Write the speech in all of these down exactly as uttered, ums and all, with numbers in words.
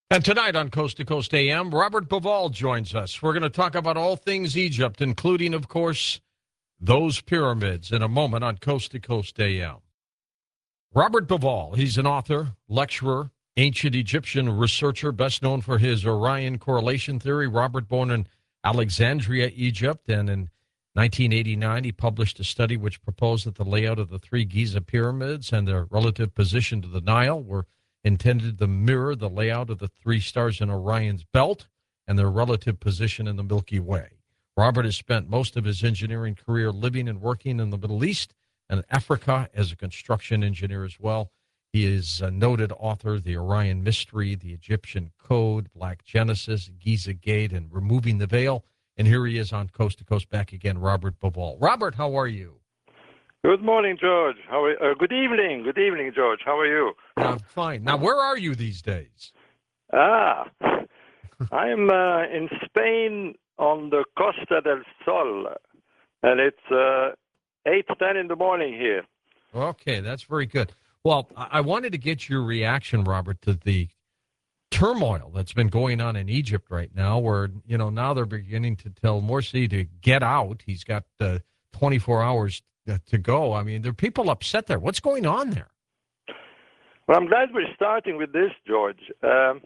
And tonight on Coast to Coast A M, Robert Bauval joins us. We're going to talk about all things Egypt, including, of course, those pyramids in a moment on Coast to Coast A M. Robert Bauval, he's an author, lecturer, ancient Egyptian researcher, best known for his Orion correlation theory. Robert, born in Alexandria, Egypt, and in nineteen eighty-nine, he published a study which proposed that the layout of the three Giza pyramids and their relative position to the Nile were intended to mirror the layout of the three stars in Orion's belt and their relative position in the Milky Way. Robert has spent most of his engineering career living and working in the Middle East and Africa as a construction engineer as well. He is a noted author of The Orion Mystery, The Egyptian Code, Black Genesis, Giza Gate, and Removing the Veil. And here he is on Coast to Coast, back again, Robert Bauval. Robert, how are you? Good morning, George. How are, uh, good evening. Good evening, George. How are you? I'm fine. Now, where are you these days? Ah, I am uh, in Spain on the Costa del Sol, and it's uh, eight ten in the morning here. Okay, that's very good. Well, I wanted to get your reaction, Robert, to the turmoil that's been going on in Egypt right now, where, you know, now they're beginning to tell Morsi to get out. He's got uh, twenty-four hours to go. I mean, there are people upset there. What's going on there? Well, I'm glad we're starting with this, George. Um,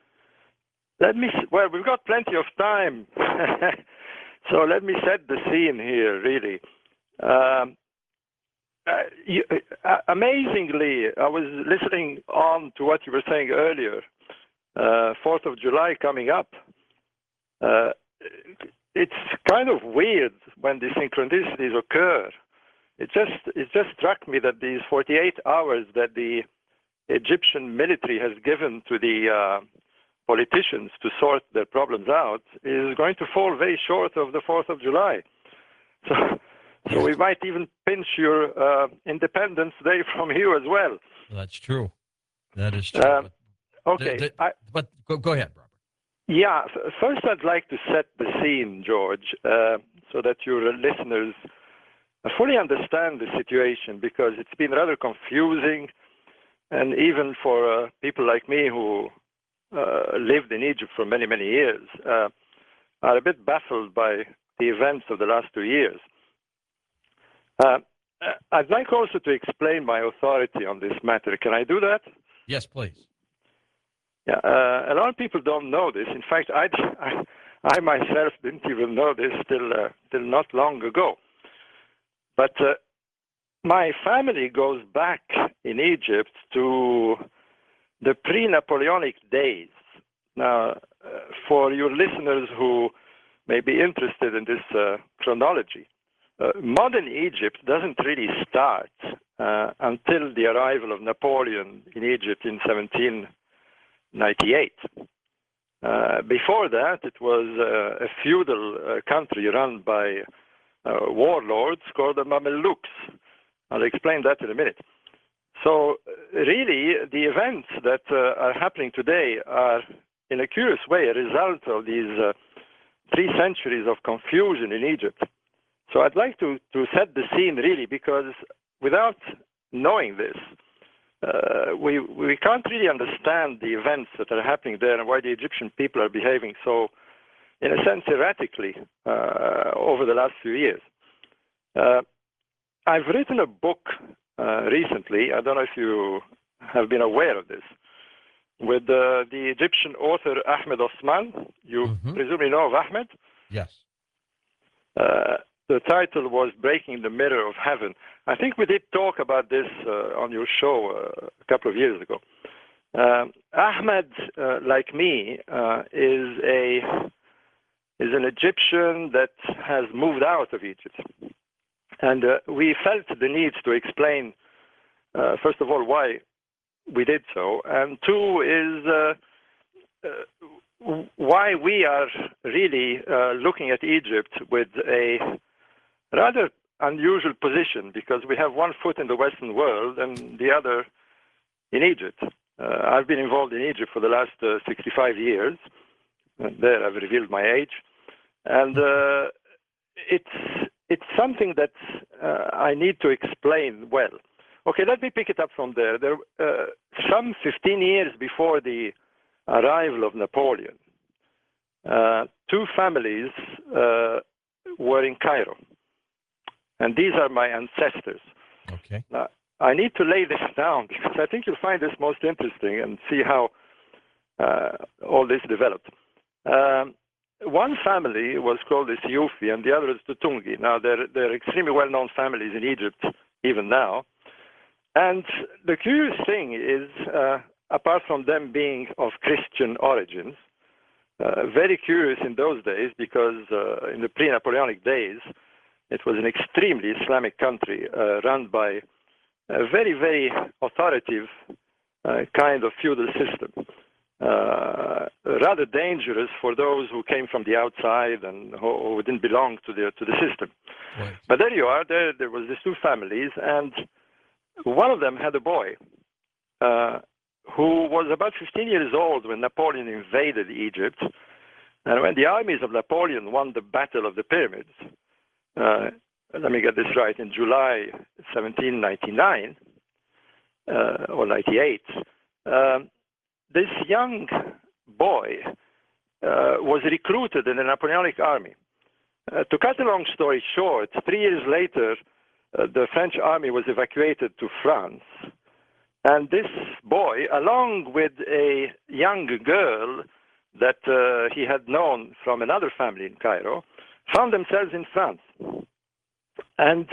let me, well, we've got plenty of time. So let me set the scene here, really. Um, uh, you, uh, amazingly, I was listening on to what you were saying earlier. Uh, fourth of July coming up. Uh, it's kind of weird when these synchronicities occur. It just it just struck me that these forty-eight hours that the Egyptian military has given to the uh, politicians to sort their problems out is going to fall very short of the fourth of July. So, so we might even pinch your uh, Independence Day from you as well. That's true. That is true. Um, okay. The, the, I, but go, go ahead, Robert. Yeah. F- first, I'd like to set the scene, George, uh, so that your listeners fully understand the situation, because it's been rather confusing, and even for uh, people like me who uh, lived in Egypt for many, many years, uh, are a bit baffled by the events of the last two years. Uh, I'd like also to explain my authority on this matter. Can I do that? Yes, please. Yeah, uh, a lot of people don't know this. In fact, I, I, I myself didn't even know this till, uh, till not long ago. But uh, my family goes back in Egypt to the pre-Napoleonic days. Now, uh, for your listeners who may be interested in this uh, chronology, uh, modern Egypt doesn't really start uh, until the arrival of Napoleon in Egypt in seventeen ninety-eight. Uh, before that, it was uh, a feudal uh, country run by Uh, warlords called the Mamelukes. I'll explain that in a minute. So, uh, really, the events that uh, are happening today are, in a curious way, a result of these uh, three centuries of confusion in Egypt. So I'd like to, to set the scene, really, because without knowing this, uh, we, we can't really understand the events that are happening there and why the Egyptian people are behaving so, in a sense, erratically uh, over the last few years. Uh, I've written a book uh, recently, I don't know if you have been aware of this, with uh, the Egyptian author Ahmed Osman. You mm-hmm. presumably know of Ahmed? Yes. Uh, the title was Breaking the Mirror of Heaven. I think we did talk about this uh, on your show uh, a couple of years ago. Uh, Ahmed, uh, like me, uh, is a is an Egyptian that has moved out of Egypt. And uh, we felt the need to explain, uh, first of all, why we did so, and two is uh, uh, why we are really uh, looking at Egypt with a rather unusual position, because we have one foot in the Western world and the other in Egypt. Uh, I've been involved in Egypt for the last uh, sixty-five years. And there I've revealed my age. And uh, it's it's something that uh, I need to explain well. Okay, let me pick it up from there. There, uh, some fifteen years before the arrival of Napoleon, uh, two families uh, were in Cairo. And these are my ancestors. Okay. Now, I need to lay this down because I think you'll find this most interesting and see how uh, all this developed. Um, one family was called the Siyufi and the other is Tutungi. Now, they're, they're extremely well-known families in Egypt, even now. And the curious thing is, uh, apart from them being of Christian origins, uh, very curious in those days because uh, in the pre-Napoleonic days, it was an extremely Islamic country uh, run by a very, very authoritative uh, kind of feudal system. Uh, rather dangerous for those who came from the outside and who, who didn't belong to the to the system. Right. But there you are. There, there was these two families, and one of them had a boy uh, who was about fifteen years old when Napoleon invaded Egypt, and when the armies of Napoleon won the Battle of the Pyramids. Uh, let me get this right. In July seventeen ninety-nine uh, or ninety-eight. Um, This young boy uh, was recruited in the Napoleonic army. Uh, to cut a long story short, three years later, uh, the French army was evacuated to France. And this boy, along with a young girl that uh, he had known from another family in Cairo, found themselves in France. And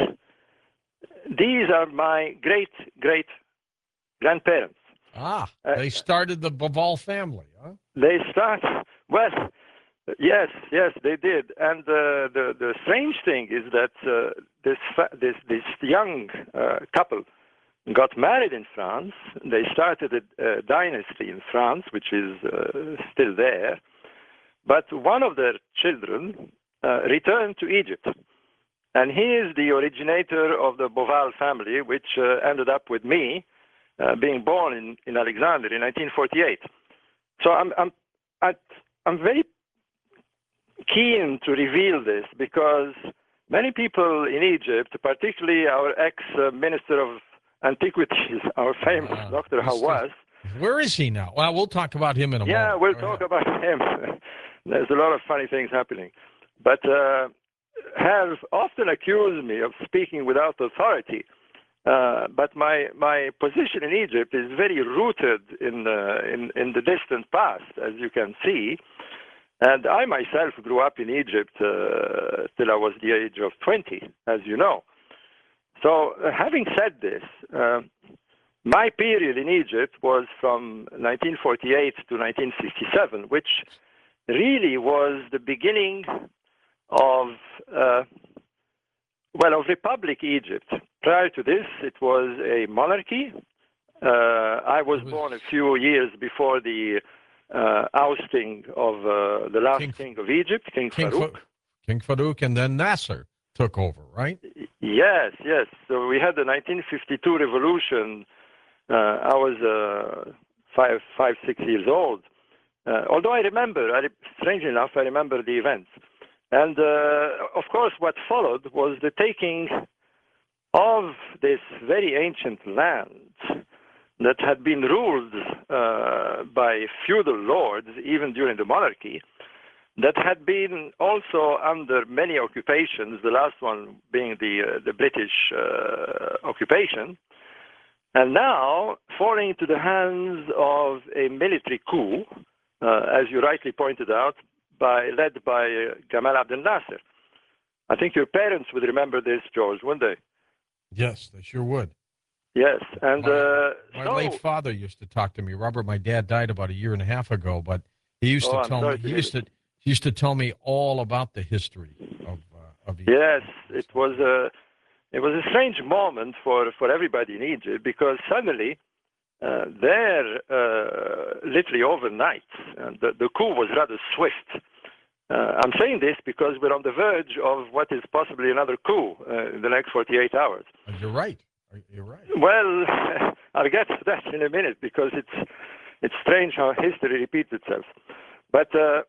these are my great, great grandparents. Ah, they started the Boval family, huh? They start, well, yes, yes, they did. And uh, the, the strange thing is that uh, this, this, this young uh, couple got married in France. They started a, a dynasty in France, which is uh, still there. But one of their children uh, returned to Egypt. And he is the originator of the Boval family, which uh, ended up with me. Uh, being born in, in Alexandria in nineteen forty-eight. So I'm, I'm, I'm very keen to reveal this because many people in Egypt, particularly our ex-minister of antiquities, our famous uh, Doctor Hawass. Where is he now? Well, we'll talk about him in a yeah, moment. Yeah, we'll Go talk ahead. about him. There's a lot of funny things happening. But uh, have often accused me of speaking without authority. Uh, but my, my position in Egypt is very rooted in, uh, in, in the distant past, as you can see. And I myself grew up in Egypt uh, till I was the age of twenty, as you know. So uh, having said this, uh, my period in Egypt was from nineteen forty-eight to nineteen fifty-seven, which really was the beginning of, uh, well, of Republic Egypt. Prior to this, it was a monarchy. Uh, I was born a few years before the uh, ousting of uh, the last king, king of Egypt, King, king Farouk. Fa- King Farouk, and then Nasser took over, right? Yes, yes. So we had the nineteen fifty-two revolution. Uh, I was uh, five, five, six years old. Uh, although I remember, I, strangely enough, I remember the events. And uh, of course, what followed was the taking of this very ancient land that had been ruled uh, by feudal lords, even during the monarchy, that had been also under many occupations, the last one being the, uh, the British uh, occupation, and now falling into the hands of a military coup, uh, as you rightly pointed out, by, led by uh, Gamal Abdel Nasser. I think your parents would remember this, George, wouldn't they? Yes, they sure would. Yes, and my, uh, my so, late father used to talk to me. Robert, my dad died about a year and a half ago, but he used oh, to tell me to he used to he used to tell me all about the history of uh, of Egypt. Yes, it was a it was a strange moment for for everybody in Egypt because suddenly uh, there, uh, literally overnight, uh, the the coup was rather swift. Uh, I'm saying this because we're on the verge of what is possibly another coup uh, in the next forty-eight hours. You're right. You're right. Well, I'll get to that in a minute because it's it's strange how history repeats itself. But uh,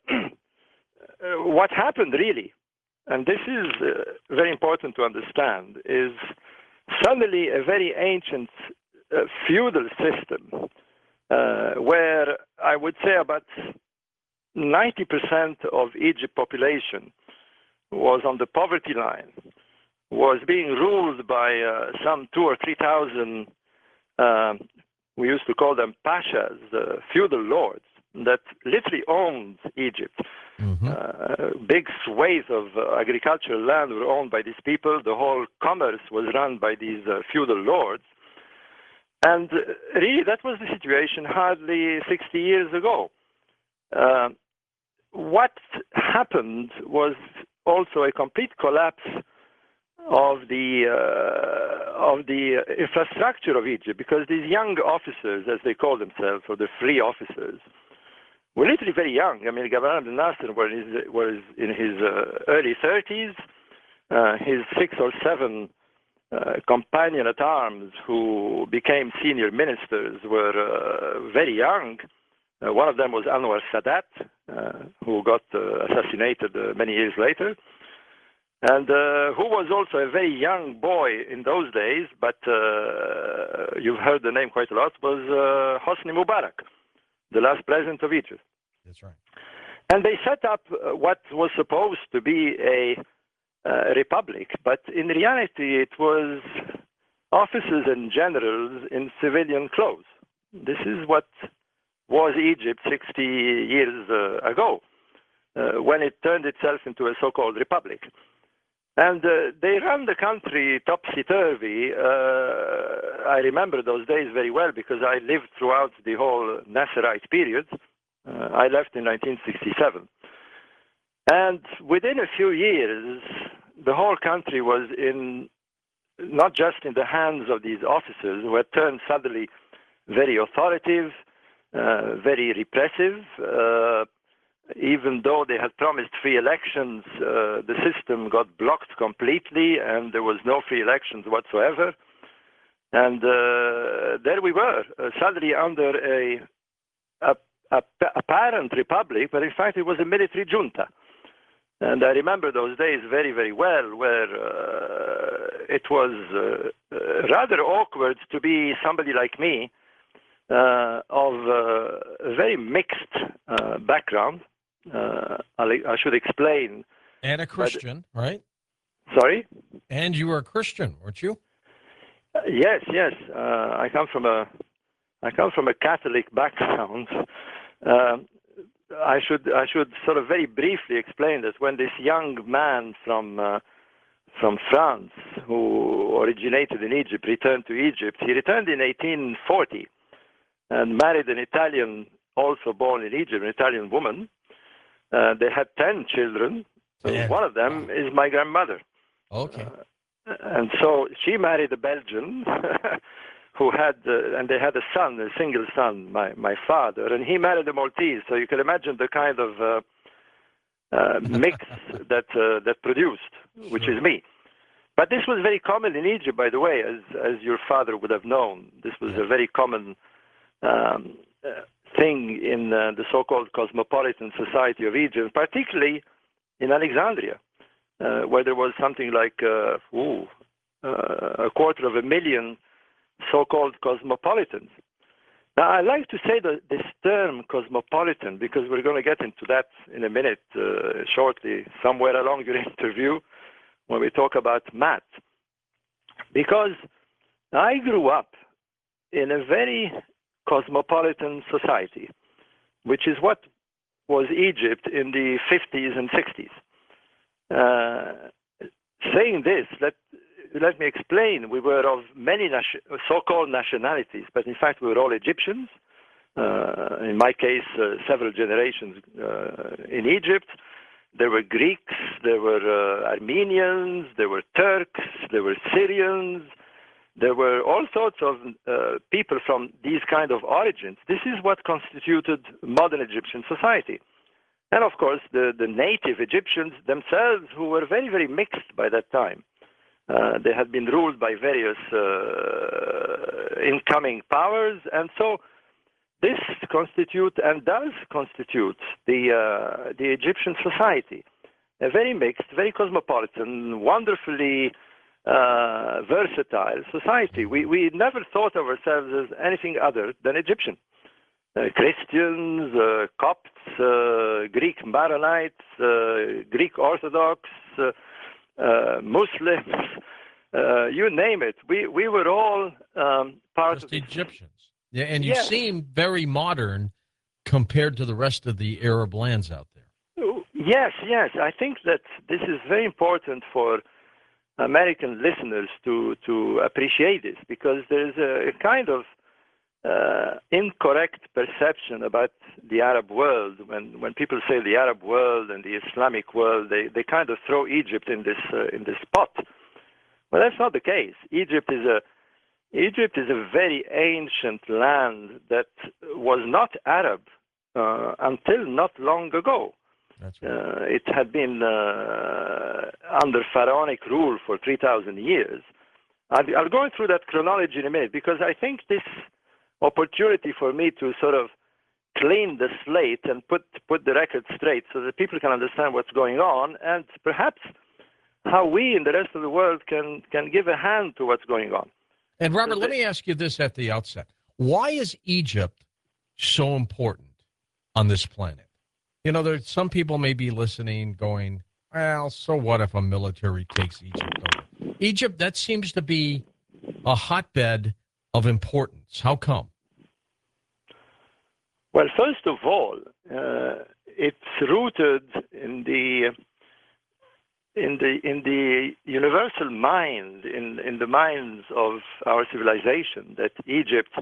what happened really, and this is uh, very important to understand, is suddenly a very ancient uh, feudal system uh, where I would say about ninety percent of Egypt population was on the poverty line, was being ruled by uh, some two or three thousand, uh, we used to call them pashas, the feudal lords, that literally owned Egypt. Mm-hmm. Uh, big swathes of uh, agricultural land were owned by these people. The whole commerce was run by these uh, feudal lords. And uh, really, that was the situation hardly sixty years ago. Uh, what happened was also a complete collapse of the uh, of the infrastructure of Egypt, because these young officers, as they call themselves, or the free officers, were literally very young. I mean, Gamal Abdel Nasser was, was in his uh, early thirties. Uh, his six or seven uh, companion at arms who became senior ministers were uh, very young. Uh, one of them was Anwar Sadat, uh, who got uh, assassinated uh, many years later, and uh, who was also a very young boy in those days, but uh, you've heard the name quite a lot, was uh, Hosni Mubarak, the last president of Egypt. That's right. And they set up uh, what was supposed to be a uh, republic, but in reality it was officers and generals in civilian clothes. This is what was Egypt sixty years uh, ago, uh, when it turned itself into a so-called republic. And uh, they ran the country topsy-turvy. Uh, I remember those days very well because I lived throughout the whole Nasserite period. Uh, I left in nineteen sixty-seven. And within a few years, the whole country was in, not just in the hands of these officers who had turned suddenly very authoritative, uh, very repressive. Uh, even though they had promised free elections, uh, the system got blocked completely and there was no free elections whatsoever. And uh, there we were, uh, suddenly under a, a, a apparent republic, but in fact it was a military junta. And I remember those days very, very well, where uh, it was uh, uh, rather awkward to be somebody like me, uh, of uh, a very mixed uh, background. Uh, I should explain. And a Christian, but, right? Sorry? And you were a Christian, weren't you? Uh, yes, yes. Uh, I come from a, I come from a Catholic background. Uh, I should I should sort of very briefly explain that when this young man from uh, from France, who originated in Egypt, returned to Egypt, he returned in eighteen forty and married an Italian, also born in Egypt, an Italian woman. Uh, they had ten children. Yeah. One of them wow. is my grandmother. Okay. Uh, and so she married a Belgian who had, uh, and they had a son, a single son, my, my father, and he married a Maltese. So you can imagine the kind of uh, uh, mix that uh, that produced, which sure. is me. But this was very common in Egypt, by the way, as as your father would have known. This was yeah. a very common um, uh, thing in uh, the so-called cosmopolitan society of Egypt, particularly in Alexandria, uh, where there was something like uh, ooh, uh, a quarter of a million so-called cosmopolitans. Now, I like to say that this term cosmopolitan, because we're going to get into that in a minute, uh, shortly, somewhere along your interview, when we talk about math. Because I grew up in a very cosmopolitan society, which is what was Egypt in the fifties and sixties. Uh, saying this, let Let me explain. We were of many nation- so-called nationalities, but in fact we were all Egyptians. Uh, in my case, uh, several generations uh, in Egypt. There were Greeks, there were uh, Armenians, there were Turks, there were Syrians. There were all sorts of uh, people from these kind of origins. This is what constituted modern Egyptian society. And of course, the, the native Egyptians themselves, who were very, very mixed by that time. Uh, they had been ruled by various uh, incoming powers, and so this constitutes and does constitute the uh, the Egyptian society, a very mixed, very cosmopolitan, wonderfully uh, versatile society. We we never thought of ourselves as anything other than Egyptian. uh, Christians, uh, Copts, uh, Greek Maronites, uh, Greek Orthodox, uh, uh, Muslims, uh, you name it. We we were all um, part Just of this. Egyptians. Yeah, and you Yes. seem very modern compared to the rest of the Arab lands out there. Yes, yes. I think that this is very important for American listeners to, to appreciate this, because there's a, a kind of uh, incorrect perception about the Arab world. When, when people say the Arab world and the Islamic world, they, they kind of throw Egypt in this, uh, in this pot. Well, that's not the case. Egypt is a Egypt is a very ancient land that was not Arab uh, until not long ago. That's right. Uh, it had been uh, under pharaonic rule for three thousand years. I'll, I'll go through that chronology in a minute, because I think this opportunity for me to sort of clean the slate and put, put the record straight so that people can understand what's going on, and perhaps how we in the rest of the world can, can give a hand to what's going on. And Robert, let me ask you this at the outset. Why is Egypt so important on this planet? You know, there's some people may be listening going, well, so what if a military takes Egypt over? Egypt, that seems to be a hotbed of importance. How come? Well, first of all, uh, it's rooted in the in the in the universal mind, in in the minds of our civilization, that Egypt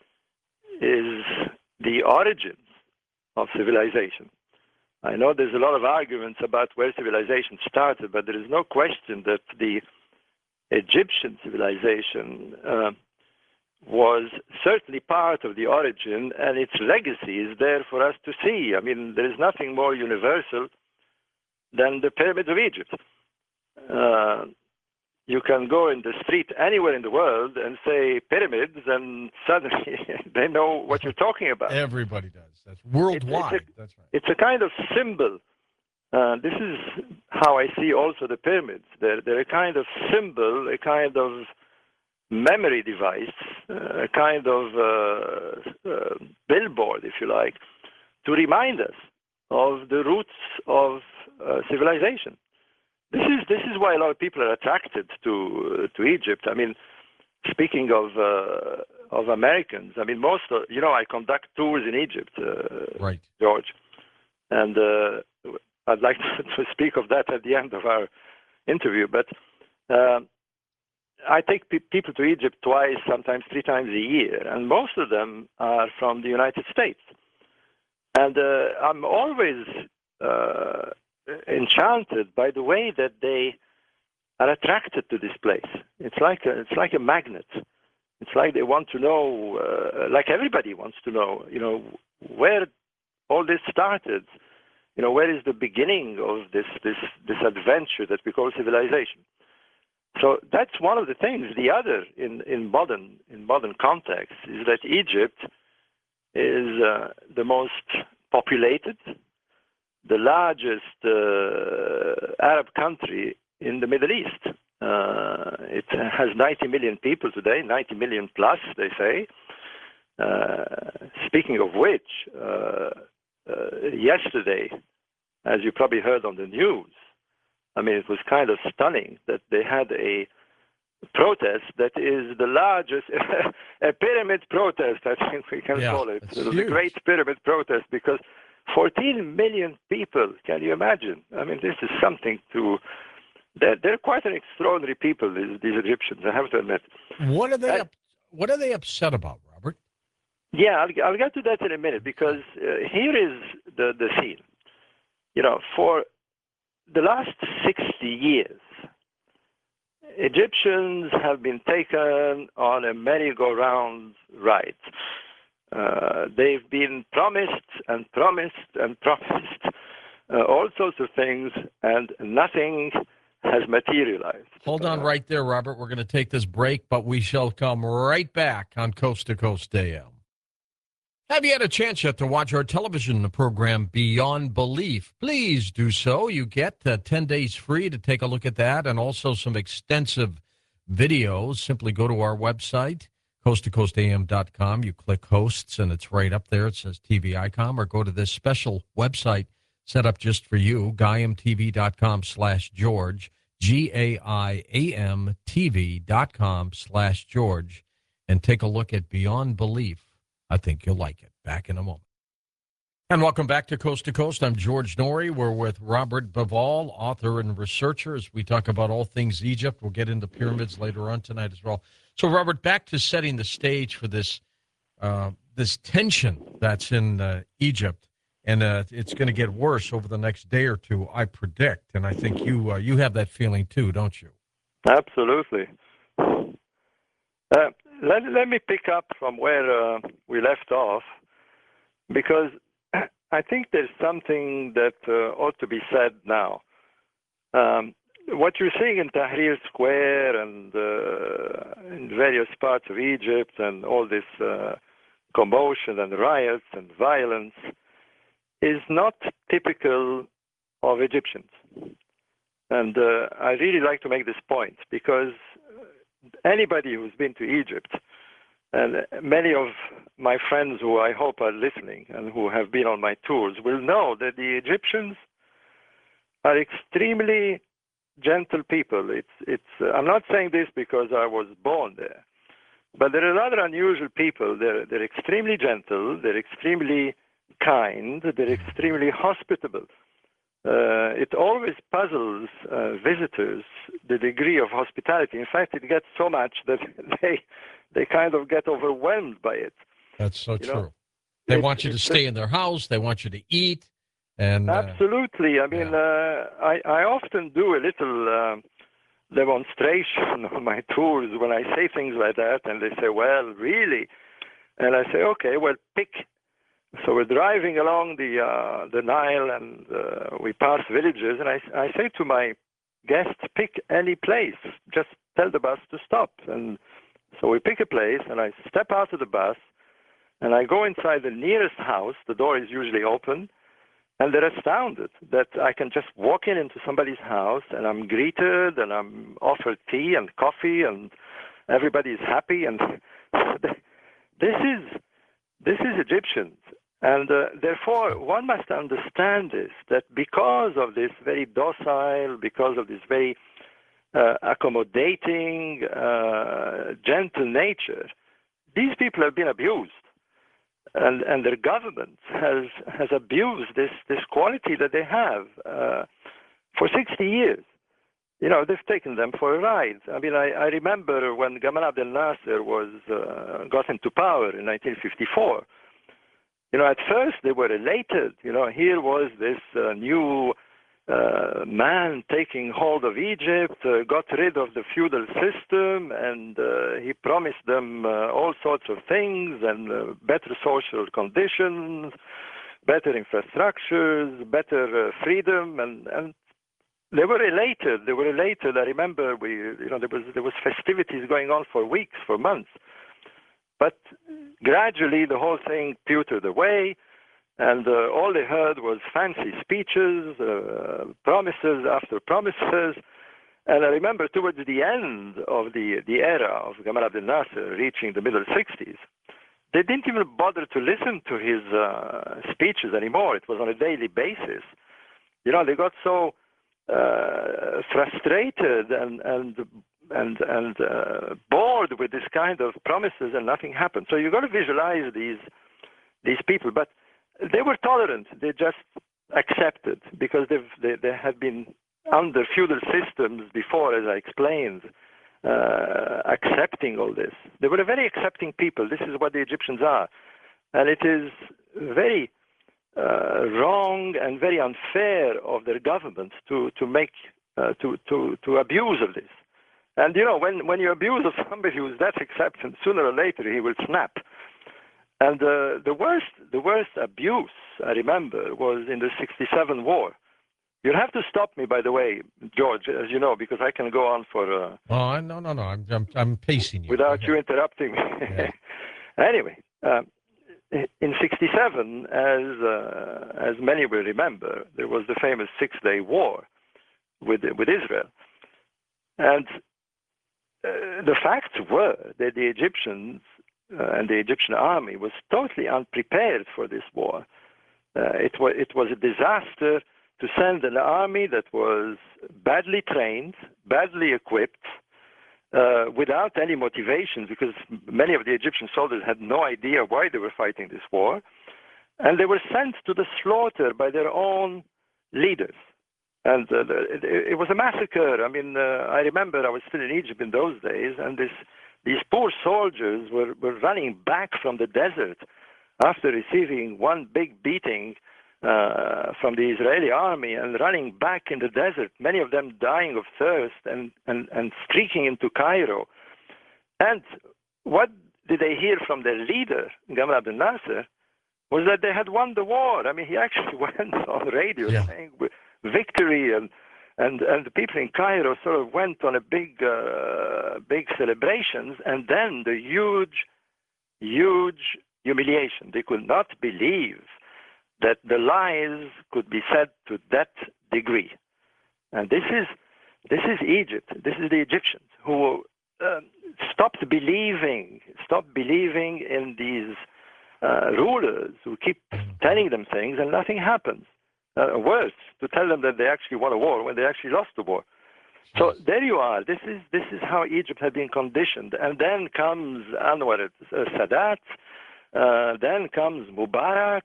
is the origins of civilization. I know there's a lot of arguments about where civilization started, but there is no question that the Egyptian civilization uh, was certainly part of the origin, and its legacy is there for us to see. I mean, there is nothing more universal than the pyramids of Egypt. Uh, you can go in the street anywhere in the world and say pyramids, and suddenly they know what you're talking about. Everybody does. That's worldwide. It's, it's a, That's right. It's a kind of symbol. Uh, this is how I see also the pyramids. They're, they're a kind of symbol, a kind of memory device, uh, a kind of uh, uh, billboard, if you like, to remind us of the roots of uh, civilization. This is this is why a lot of people are attracted to uh, to Egypt. I mean, speaking of uh, of Americans, I mean, most of, you know, I conduct tours in Egypt, uh, right, George, and uh, I'd like to, to speak of that at the end of our interview. But uh, I take pe- people to Egypt twice, sometimes three times a year, and most of them are from the United States. And uh, I'm always uh, enchanted by the way that they are attracted to this place. It's like a, it's like a magnet. It's like they want to know, uh, like everybody wants to know, you know, where all this started. You know, where is the beginning of this this this adventure that we call civilization? So that's one of the things. The other, in, in modern in modern context, is that Egypt is uh, the most populated, the largest uh, Arab country in the Middle East. Uh, it has ninety million people today, ninety million plus, they say. Uh, speaking of which, uh, uh, yesterday, as you probably heard on the news, I mean, it was kind of stunning that they had a protest that is the largest, a pyramid protest, I think we can yeah, call it, the huge. Great Pyramid Protest, because fourteen million people, can you imagine? I mean, this is something to, they're, they're quite an extraordinary people, these, these Egyptians, I have to admit. What are they, And, up, what are they upset about, Robert? yeah, I'll, I'll get to that in a minute, because uh, here is the, the scene. You know, for the last sixty years, Egyptians have been taken on a merry-go-round ride. Uh, they've been promised and promised and promised uh, all sorts of things, and nothing has materialized. Hold on uh, right there, Robert. We're going to take this break, but we shall come right back on Coast to Coast A M. Have you had a chance yet to watch our television program Beyond Belief? Please do so. You get uh, ten days free to take a look at that, and also some extensive videos. Simply go to our website, coast to coast a m dot com. You click hosts, and it's right up there. It says T V Icom, or go to this special website set up just for you, gaiamtv.com slash George, G A I A M T V dot com slash George, and take a look at Beyond Belief. I think you'll like it. Back in a moment. And welcome back to Coast to Coast. I'm George Noory. We're with Robert Bauval, author and researcher, as we talk about all things Egypt. We'll get into pyramids later on tonight as well. So, Robert, back to setting the stage for this uh, this tension that's in uh, Egypt, and uh, it's going to get worse over the next day or two, I predict. And I think you uh, you have that feeling too, don't you? Absolutely. Uh, let, let me pick up from where uh, we left off, because I think there's something that uh, ought to be said now. Um, what you're seeing in Tahrir Square and uh, in various parts of Egypt, and all this uh, commotion and riots and violence, is not typical of Egyptians. And uh, I really like to make this point, because anybody who's been to Egypt, and many of my friends who I hope are listening and who have been on my tours, will know that the Egyptians are extremely gentle people. It's, it's, uh, I'm not saying this because I was born there, but they're rather unusual people. They're, they're extremely gentle, they're extremely kind, they're extremely hospitable. Uh, it always puzzles uh, visitors, the degree of hospitality. In fact, it gets so much that they they kind of get overwhelmed by it. That's so you true. know? They It's- want you to it's stay a- in their house. They want you to eat. And uh, Absolutely. I mean, yeah. uh, I, I often do a little uh, demonstration on my tours when I say things like that, and they say, well, really? And I say, okay, well, pick. So we're driving along the uh, the Nile, and uh, we pass villages, and I, I say to my guests, pick any place. Just tell the bus to stop. And so we pick a place, and I step out of the bus, and I go inside the nearest house. The door is usually open, and they're astounded that I can just walk in into somebody's house, and I'm greeted, and I'm offered tea and coffee, and everybody is happy. And this is this is Egyptians. And uh, therefore, one must understand this, that because of this very docile, because of this very uh, accommodating, uh, gentle nature, these people have been abused. And, and their government has, has abused this, this quality that they have uh, for sixty years. You know, they've taken them for a ride. I mean, I, I remember when Gamal Abdel Nasser was uh, got into power in nineteen fifty-four. You know, at first they were elated. You know, here was this uh, new uh, man taking hold of Egypt, uh, got rid of the feudal system, and uh, he promised them uh, all sorts of things, and uh, better social conditions, better infrastructures, better uh, freedom, and, and they were elated. They were elated. I remember we, you know, there was there was festivities going on for weeks, for months. But gradually, the whole thing pewtered away, and uh, all they heard was fancy speeches, uh, promises after promises. And I remember towards the end of the, the era of Gamal Abdel Nasser, reaching the middle sixties, they didn't even bother to listen to his uh, speeches anymore. It was on a daily basis. You know, they got so uh, frustrated and and and and uh, bored with this kind of promises, and nothing happened. So you've got to visualize these these people, but they were tolerant. They just accepted, because they've they, they had been under feudal systems before, as I explained, uh, accepting all this. They were a very accepting people. This is what the Egyptians are, and it is very uh, wrong and very unfair of their government to to make uh, to to to abuse of this. And, you know, when, when you abuse of somebody who's that acceptant, sooner or later he will snap. And uh, the worst the worst abuse, I remember, was in the sixty-seven war. You'll have to stop me, by the way, George, as you know, because I can go on for... Uh, oh, no, no, no. I'm, I'm, I'm pacing you. Without you interrupting me. Yeah. Anyway, um, in sixty-seven, as, uh, as many will remember, there was the famous Six-Day War with, with Israel. And Uh, the facts were that the Egyptians uh, and the Egyptian army was totally unprepared for this war. Uh, it, was, it was a disaster to send an army that was badly trained, badly equipped, uh, without any motivation, because many of the Egyptian soldiers had no idea why they were fighting this war. And they were sent to the slaughter by their own leaders. And uh, it, it was a massacre. I mean, uh, I remember I was still in Egypt in those days, and this, these poor soldiers were, were running back from the desert after receiving one big beating uh, from the Israeli army and running back in the desert, many of them dying of thirst and, and, and streaking into Cairo. And what did they hear from their leader, Gamal Abdel Nasser, was that they had won the war. I mean, he actually went on the radio yeah. saying victory, and, and, and the people in Cairo sort of went on a big, uh, big celebrations, and then the huge, huge humiliation. They could not believe that the lies could be said to that degree. And this is, this is Egypt. This is the Egyptians who uh, stopped believing, stopped believing in these uh, rulers who keep telling them things and nothing happens. Uh, worse, to tell them that they actually won a war when they actually lost the war. So there you are. This is, this is how Egypt had been conditioned. And then comes Anwar Sadat, uh, then comes Mubarak,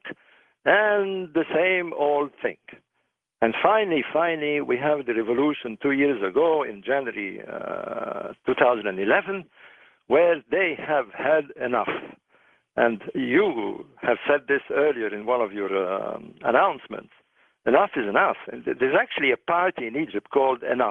and the same old thing. And finally, finally, we have the revolution two years ago in January uh, two thousand eleven, where they have had enough. And you have said this earlier in one of your um, announcements. Enough is enough. And there's actually a party in Egypt called Enough.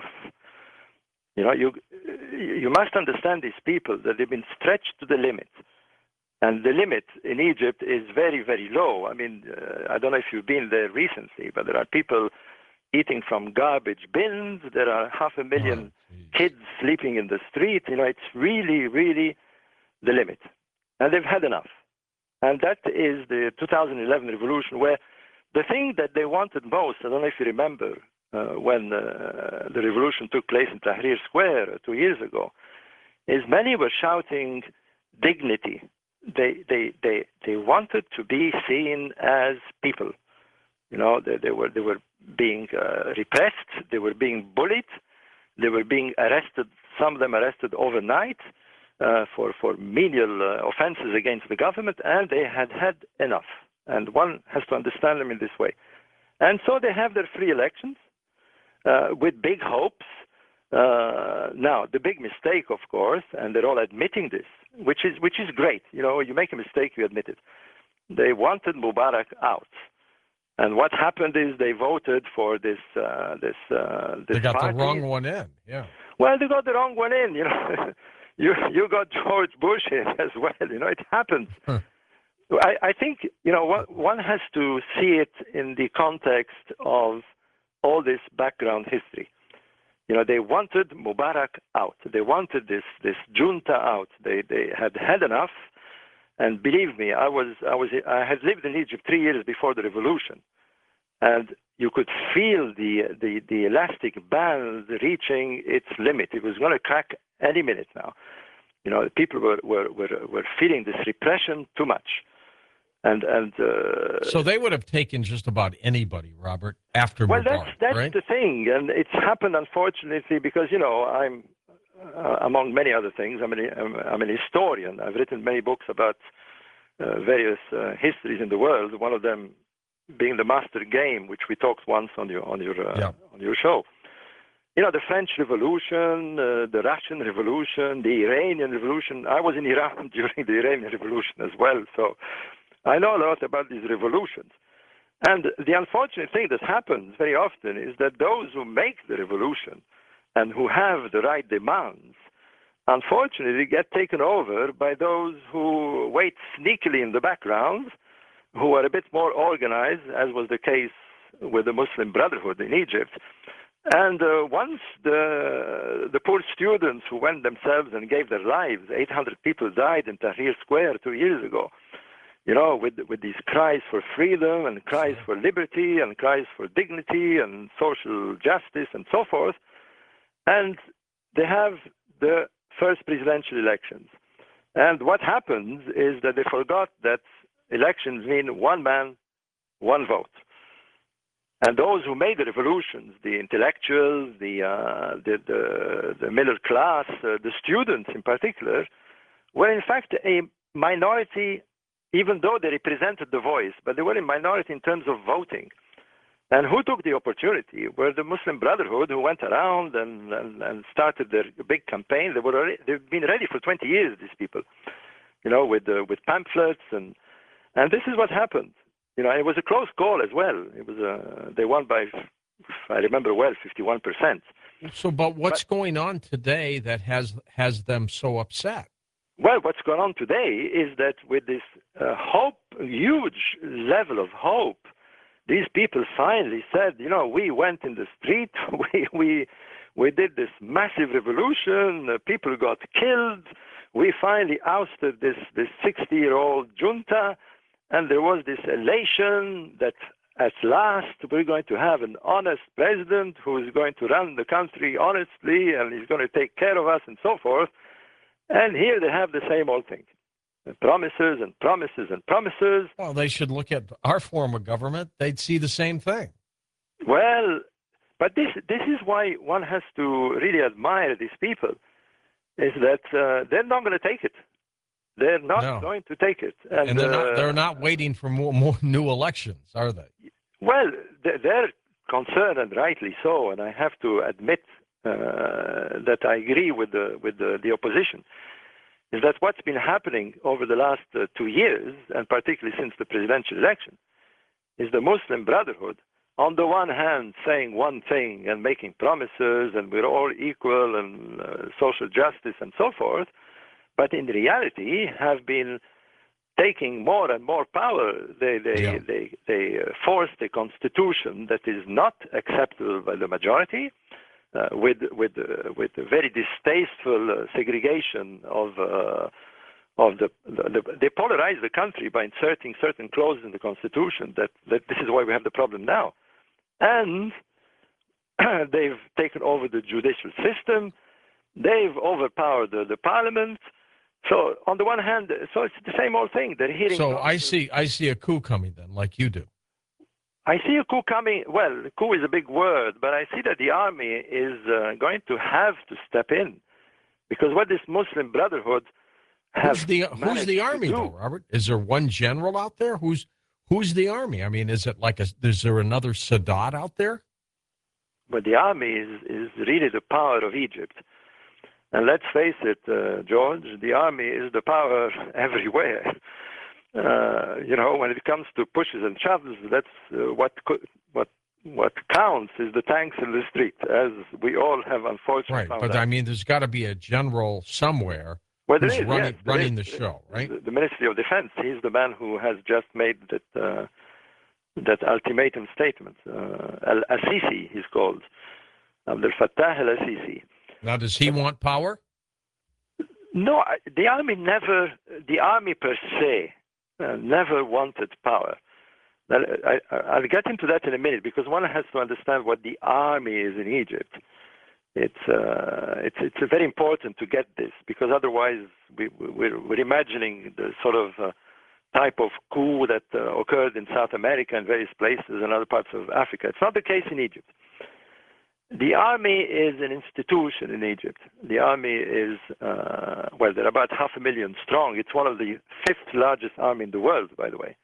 You know, you, you must understand these people, that they've been stretched to the limit. And the limit in Egypt is very, very low. I mean, uh, I don't know if you've been there recently, but there are people eating from garbage bins. There are half a million oh, kids sleeping in the street. You know, it's really, really the limit. And they've had enough. And that is the two thousand eleven revolution, where the thing that they wanted most, I don't know if you remember, uh, when uh, the revolution took place in Tahrir Square two years ago, is many were shouting dignity. They, they, they, they wanted to be seen as people. You know, they, they, were, they were being uh, repressed, they were being bullied, they were being arrested, some of them arrested overnight uh, for, for menial uh, offenses against the government, and they had had enough. And one has to understand them in this way. And so they have their free elections uh, with big hopes. Uh, now, the big mistake, of course, and they're all admitting this, which is which is great. You know, you make a mistake, you admit it. They wanted Mubarak out, and what happened is they voted for this uh, this uh, this. They got party. the wrong one in. Yeah. Well, they got the wrong one in. You know, you you got George Bush in as well. You know, it happens. Huh. I, I think you know one, one has to see it in the context of all this background history. You know, they wanted Mubarak out. They wanted this, this junta out. They, they had had enough. And believe me, I was, I was, I had lived in Egypt three years before the revolution, and you could feel the, the, the elastic band reaching its limit. It was going to crack any minute now. You know, people were, were, were, were feeling this repression too much. And, and uh, so they would have taken just about anybody, Robert, after well, Mubarak, that's that's right? the thing, and it's happened unfortunately because you know I'm uh, among many other things. I'm an I'm, I'm an historian. I've written many books about uh, various uh, histories in the world. One of them being the Master Game, which we talked once on your on your uh, yeah. on your show. You know, the French Revolution, uh, the Russian Revolution, the Iranian Revolution. I was in Iran during the Iranian Revolution as well, so I know a lot about these revolutions. And the unfortunate thing that happens very often is that those who make the revolution and who have the right demands, unfortunately, get taken over by those who wait sneakily in the background, who are a bit more organized, as was the case with the Muslim Brotherhood in Egypt. And uh, once the, the poor students who went themselves and gave their lives, eight hundred people died in Tahrir Square two years ago, you know, with with these cries for freedom and cries for liberty and cries for dignity and social justice and so forth. And they have the first presidential elections. And what happens is that they forgot that elections mean one man, one vote. And those who made the revolutions, the intellectuals, the, uh, the, the, the middle class, uh, the students in particular, were in fact a minority, even though they represented the voice, but they were a minority in terms of voting. And who took the opportunity were the Muslim Brotherhood, who went around and, and, and started their big campaign. They were already, they've been ready for twenty years, these people, you know, with, uh, with pamphlets. And, and this is what happened. You know, it was a close call as well. It was uh, they won by, if I remember well, fifty-one percent. So, but what's but, going on today that has has them so upset? Well, what's going on today is that with this uh, hope, huge level of hope, these people finally said, you know, we went in the street, we we we did this massive revolution, uh, people got killed, we finally ousted this this sixty-year-old junta. And there was this elation that at last we're going to have an honest president who is going to run the country honestly and he's going to take care of us and so forth. And here they have the same old thing. Promises and promises and promises. Well, they should look at our form of government. They'd see the same thing. Well, but this, this is why one has to really admire these people, is that uh, they're not going to take it. They're not no. going to take it. And, and they're, uh, not, they're not waiting for more, more new elections, are they? Well, they're concerned, and rightly so, and I have to admit uh, that I agree with the, with the, the opposition, is that what's been happening over the last uh, two years, and particularly since the presidential election, is the Muslim Brotherhood, on the one hand, saying one thing and making promises, and we're all equal, and uh, social justice, and so forth, but in reality have been taking more and more power. They, they, yeah. they, they uh, forced a constitution that is not acceptable by the majority, uh, with, with, uh, with a very distasteful uh, segregation of, uh, of the, the, the, they polarized the country by inserting certain clauses in the constitution that, that this is why we have the problem now. And they've taken over the judicial system. They've overpowered the, the parliament. So on the one hand, so it's the same old thing. They're hearing. So I see, I see a coup coming then, like you do. I see a coup coming. Well, coup is a big word, but I see that the army is uh, going to have to step in, because what this Muslim Brotherhood has who's the who's the army do, though, Robert? Is there one general out there? Who's who's the army? I mean, is it like a? Is there another Sadat out there? But the army is is really the power of Egypt. And let's face it, uh, George, the army is the power everywhere. Uh, you know, when it comes to pushes and shoves, that's uh, what co- what what counts is the tanks in the street, as we all have unfortunately right. found But out. I mean, there's got to be a general somewhere well, there who's is, running, yes, running is. the show, right? The, the Ministry of Defense. He's the man who has just made that uh, that ultimatum statement. Uh, Al-Assisi, he's called. Abdel Fattah al-Assisi. Now, does he want power? No, the army never, the army per se, uh, never wanted power. Now, I, I'll get into that in a minute, because one has to understand what the army is in Egypt. It's, uh, it's, it's very important to get this, because otherwise we, we're, we're imagining the sort of uh, type of coup that uh, occurred in South America and various places and other parts of Africa. It's not the case in Egypt. The army is an institution in Egypt. The army is, uh, well, they're about half a million strong. It's one of the fifth largest army in the world, by the way.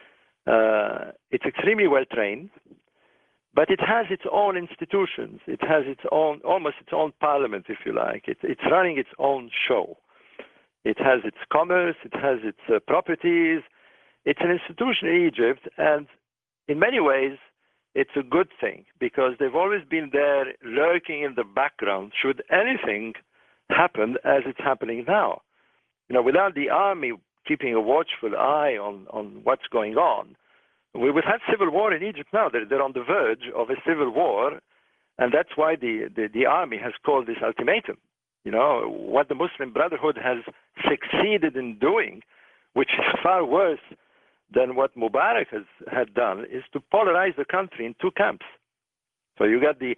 Uh, it's extremely well trained, but it has its own institutions. It has its own, almost its own parliament, if you like. It, it's running its own show. It has its commerce. It has its uh, properties. It's an institution in Egypt, and in many ways, it's a good thing, because they've always been there lurking in the background should anything happen as it's happening now. You know, without the army keeping a watchful eye on, on what's going on, we would have civil war in Egypt now. They're, they're on the verge of a civil war, and that's why the, the, the army has called this ultimatum. You know, what the Muslim Brotherhood has succeeded in doing, which is far worse than what Mubarak has had done, is to polarize the country in two camps. So you got the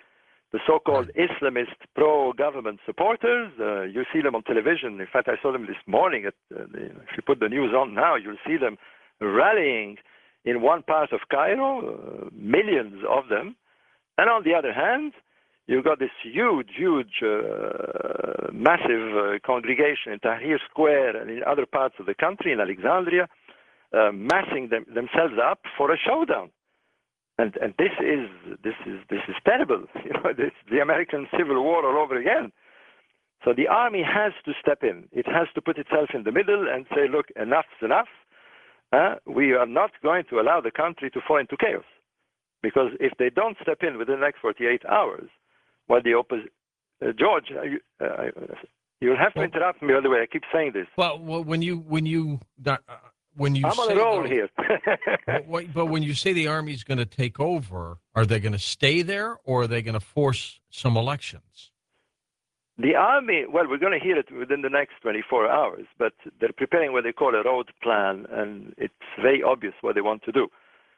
the so-called Islamist pro-government supporters. Uh, you see them on television. In fact, I saw them this morning. At, uh, the, if you put the news on now, you'll see them rallying in one part of Cairo, uh, millions of them. And on the other hand, you've got this huge, huge, uh, massive uh, congregation in Tahrir Square and in other parts of the country, in Alexandria, uh, massing them, themselves up for a showdown. And, and this is this is this is terrible. You know, this the American Civil War all over again. So the army has to step in. It has to put itself in the middle and say, look, enough's enough. Uh, we are not going to allow the country to fall into chaos. Because if they don't step in within the next forty-eight hours, well, the opposite, uh, George, uh, you, uh, you'll have to interrupt me. By the way, I keep saying this. Well, well when you when you uh, when you I'm say on a roll those, here. but, but when you say the army's going to take over, are they going to stay there, or are they going to force some elections? The army, well, we're going to hear it within the next twenty-four hours, but they're preparing what they call a road plan, and it's very obvious what they want to do.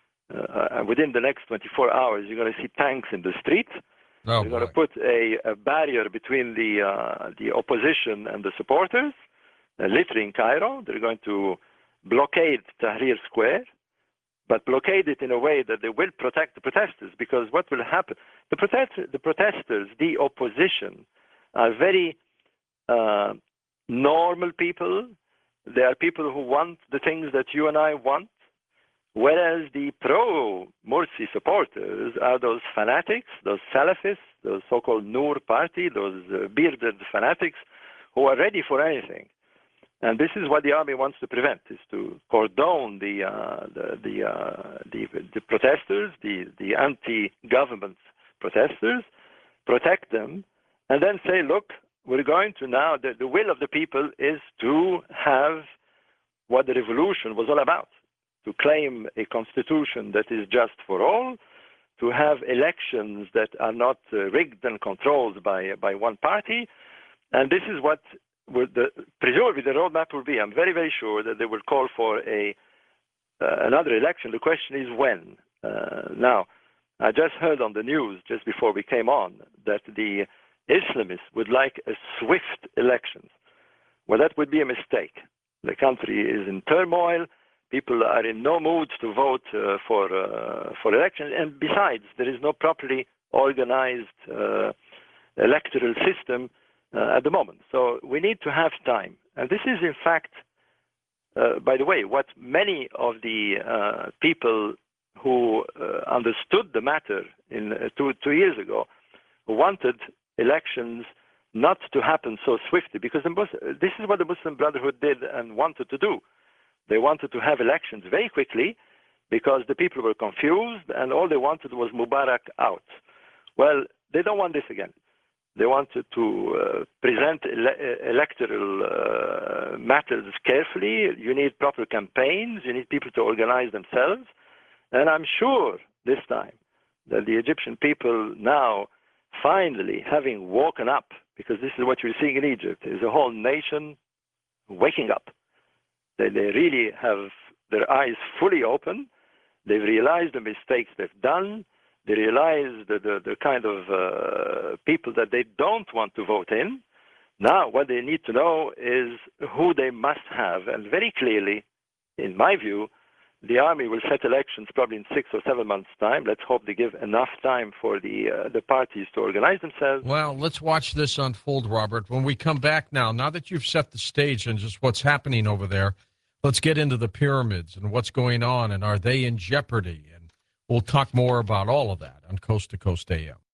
Uh, within the next twenty-four hours, you're going to see tanks in the streets. Oh, they're going to put a, a barrier between the uh, the opposition and the supporters, uh, littering Cairo. They're going to blockade Tahrir Square, but blockade it in a way that they will protect the protesters, because what will happen, the, protest, the protesters, the opposition, are very uh, normal people. They are people who want the things that you and I want, whereas the pro-Morsi supporters are those fanatics, those Salafists, those so-called Noor party, those uh, bearded fanatics who are ready for anything. And this is what the army wants to prevent, is to cordon the uh, the the, uh, the the protesters, the the anti-government protesters, protect them, and then say, look, we're going to now, the, the will of the people is to have what the revolution was all about, to claim a constitution that is just for all, to have elections that are not uh, rigged and controlled by by one party. And this is what would the, presumably the roadmap will be. I'm very, very sure that they will call for a uh, another election. The question is when. Uh, now, I just heard on the news just before we came on that the Islamists would like a swift elections. Well, that would be a mistake. The country is in turmoil. People are in no mood to vote uh, for uh, for elections, and besides, there is no properly organized uh, electoral system uh, at the moment. So we need to have time, and this is, in fact, uh, by the way, what many of the uh, people who uh, understood the matter in uh, two two years ago wanted elections not to happen so swiftly, because the Mus- this is what the Muslim Brotherhood did and wanted to do. They wanted to have elections very quickly because the people were confused and all they wanted was Mubarak out. Well, they don't want this again. They wanted to uh, present ele- electoral uh, matters carefully. You need proper campaigns. You need people to organize themselves. And I'm sure this time that the Egyptian people now, finally, having woken up, because this is what you're seeing in Egypt, is a whole nation waking up. They, they really have their eyes fully open. They've realized the mistakes they've done. They realize the, the, the kind of uh, people that they don't want to vote in. Now, what they need to know is who they must have. And very clearly, in my view, the army will set elections probably in six or seven months' time. Let's hope they give enough time for the uh, the parties to organize themselves. Well, let's watch this unfold, Robert. When we come back now, now that you've set the stage and just what's happening over there, let's get into the pyramids and what's going on, and are they in jeopardy? And we'll talk more about all of that on Coast to Coast A M.